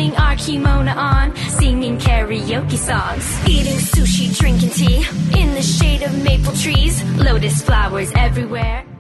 putting our kimono on, singing karaoke songs, eating sushi, drinking tea in the shade of maple trees, lotus flowers everywhere.